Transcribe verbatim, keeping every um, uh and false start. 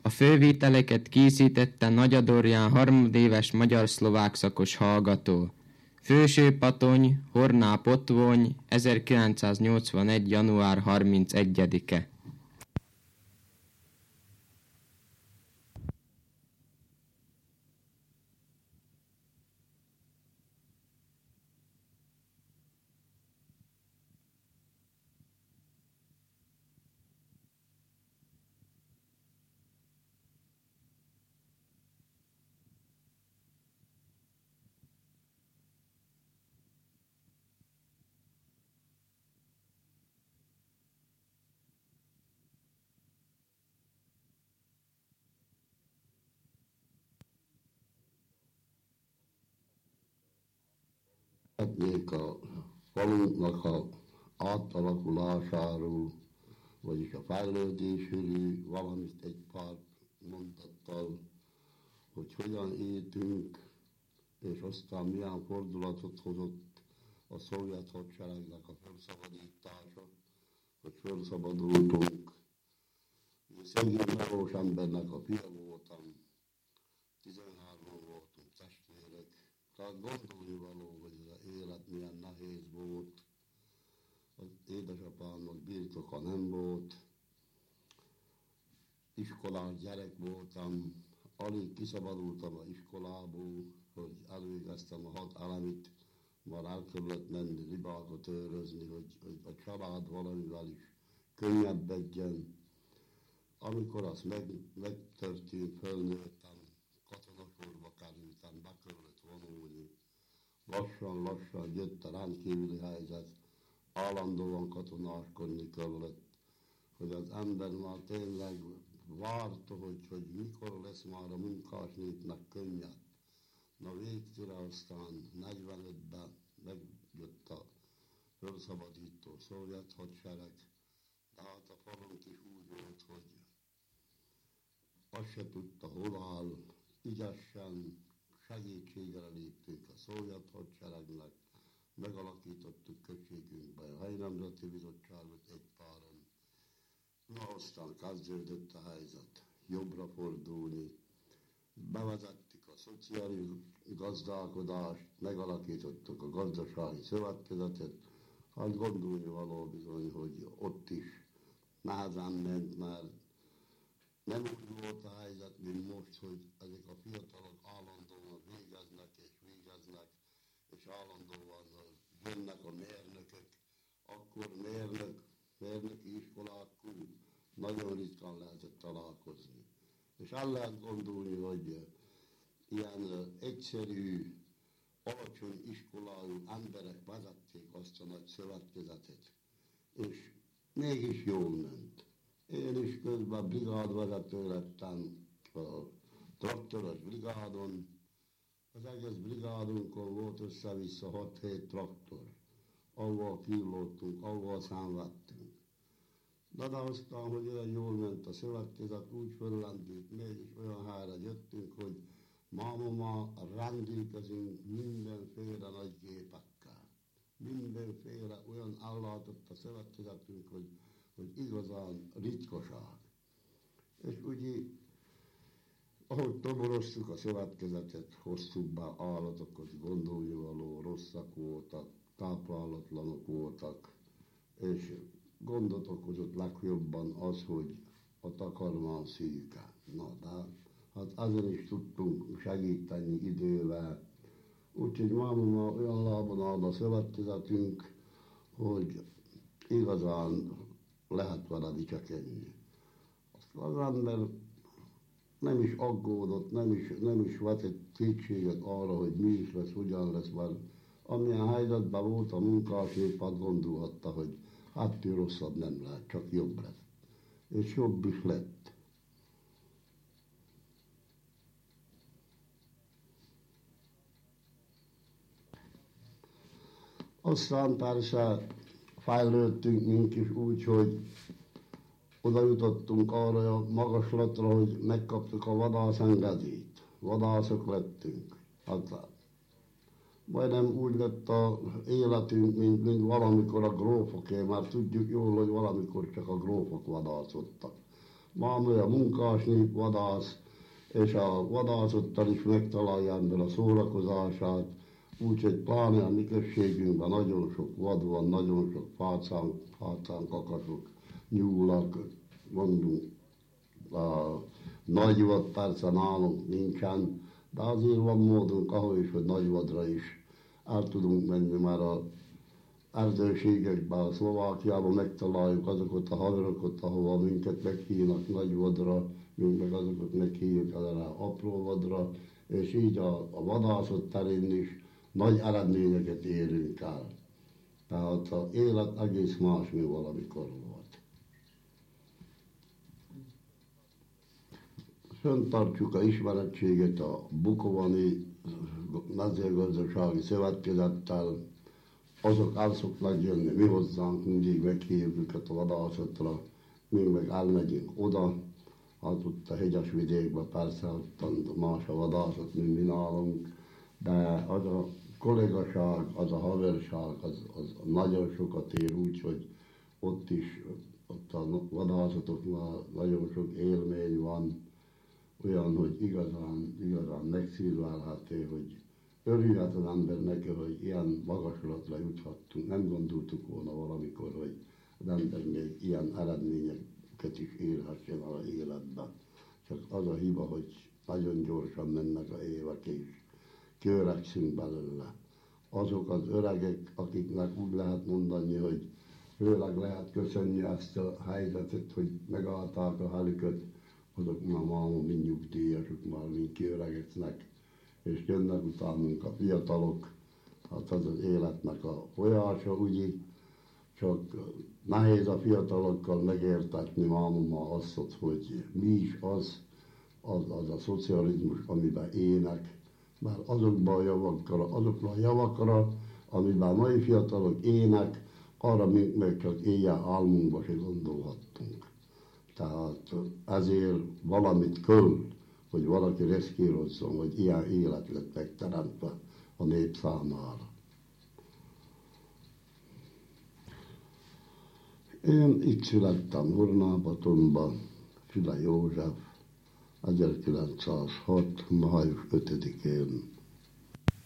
A fővételeket készítette Nagyadorján harmadéves magyar-szlovák szakos hallgató. Főső-Patony, Horná-Potvony, ezerkilencszáznyolcvanegy. január harmincegyedike. Szeretnék a falunknak a átalakulásáról, vagyis a fejlődéséről valamit egy pár mondattal, hogy hogyan éltünk, és aztán milyen fordulatot hozott a szovjet hadseregnek a felszabadítása, hogy felszabadultunk. Én szegény melós embernek a fia voltam, tizenhárman voltunk testvérek, tehát gondolni való, hogy ez az élet milyen nehéz volt. Az édesapámnak birtoka nem volt, iskolás gyerek voltam, alig kiszabadultam az iskolából, hogy elvégeztem a hat elemit, már el kellett menni ribákat őrözni, hogy, hogy a család valamivel is könnyebbedjen. Amikor az meg, megtörtént, fölnőttem, katonakorba kerültem, be kellett vonulni. Lassan-lassan jött a rendkívüli helyzet, állandóan katonáskodni kellett, hogy az ember már tényleg várta, hogy, hogy mikor lesz már a munkás népnek könnyebb. Na végtére aztán negyvenötben megjött a felszabadító szovjet hadsereg, de hát a falunk is úgy volt, hogy azt se tudta, hol áll, ügyesen segítségre léptünk a szovjet hadseregnek, megalakítottuk községünkben a Helyi Nemzeti Bizottságot egy páron. Na aztán kezdődött a helyzet, jobbra fordulni, bevezettük a szociális gazdálkodást, megalakítottuk a gazdasági szövetkezetet, hát gondolni való bizony, hogy ott is nehezen ment, mert nem úgy volt a helyzet, mint most, hogy ezek a fiatalok állandóan végeznek és végeznek, és állandóan jönnek a mérnökök, akkor mérnök, mérnöki iskolákon nagyon ritkán lehetett találkozni. És el lehet gondolni, hogy ilyen egyszerű, alacsony iskolájú emberek vezették azt a nagy szövetkezetet, és mégis jól ment. Én is közben brigádvezető lettem a traktoros brigádon. Az egész brigádunkon volt össze-vissza hat-hét traktor, ahol kívülottunk, ahol szenvedtünk. De, de aztán, hogy olyan jól ment a szövetkezet, úgy föllendült, mégis olyan helyre jöttünk, hogy máma ma rendelkezünk mindenféle nagy gépekkel. Mindenféle olyan ellátott a szövetkezetünk, hogy hogy igazán ritkaság. És ugye, ahogy toboroztuk a szövetkezetet, hoztuk be állatokat, gondolni való, rosszak voltak, táplálatlanok voltak, és gondot okozott legjobban az, hogy a takarmány szűke. Na, de hát ezen is tudtunk segíteni idővel. Úgyhogy máma olyan lábon áll a szövetkezetünk, hogy igazán lehet vele dicsekedni. Az ember nem is aggódott, nem is, nem is vetett kétséget arra, hogy mi is lesz, hogyan lesz, mert amilyen helyzetben volt a munkás, éppen gondolhatta, hogy hát rosszabb nem lehet, csak jobb lesz. És jobb is lett. Aztán persze fejlődtünk mink is úgy, hogy oda jutottunk arra a magaslatra, hogy megkaptuk a vadászengedélyt. Vadászok lettünk. Hát majdnem úgy lett az életünk, mint, mint valamikor a grófoké, már tudjuk jól, hogy valamikor csak a grófok vadászottak. Máma a munkás nép vadász, és a vadászattal is megtalálja ember a szórakozását, úgyhogy pláne a mi községünkben nagyon sok vad van, nagyon sok fácán, fácán kakasok, nyúlak, mondunk, a nagy vad persze nálunk nincsen, de azért van módunk ahol is, hogy nagy vadra is el tudunk menni, mert a erdőségekben, a Szlovákiában megtaláljuk azokat a haverokat, ahova minket meghívnak nagy vadra, mint meg azokat meghívjuk erre apró vadra, és így a, a vadászat terén is nagy eredményeket érünk el. Tehát az élet egész más, mint valamikor volt. Föntartjuk a ismerettséget a Bukovani mezőgazdasági szövetkezettel, azok el szoknak jönni mi hozzánk, mindig meghívjuk őket a vadászatra, mi meg elmegyünk oda, hát ott a hegyes vidékben persze ott más a vadászat, mint mi nálunk, de az a kollégaság, az a haverság, az, az nagyon sokat ér úgy, hogy ott is, ott a vadászatoknál nagyon sok élmény van, olyan, hogy igazán, igazán megszívlelhető, hogy örülhet az ember neki, hogy ilyen magaslatra juthattunk. Nem gondoltuk volna valamikor, hogy az ember még ilyen eredményeket is érhessen el az életben. Csak az a hiba, hogy nagyon gyorsan mennek az évek, és kiöregszünk belőle. Azok az öregek, akiknek úgy lehet mondani, hogy főleg lehet köszönni ezt a helyzetet, hogy megállták a helyüket, azok már máma mind nyugdíjasok, már mind kiöregednek, és jönnek utánunk a fiatalok, hát az az életnek a folyása, úgy, csak nehéz a fiatalokkal megértetni máma azt, hogy mi is az, az, az a szocializmus, amiben ének, mert azokban a javakra, azokra a javakra, amiben mai fiatalok ének, arra még, még csak éjjel álmunkba se gondolhattunk. Tehát ezért valamit köl, hogy valaki reszkírozzon, hogy ilyen élet lett megteremtve a nép számára. Én itt születtem Hornábatonban, Füle József, ezerkilencszázhat. május ötödikén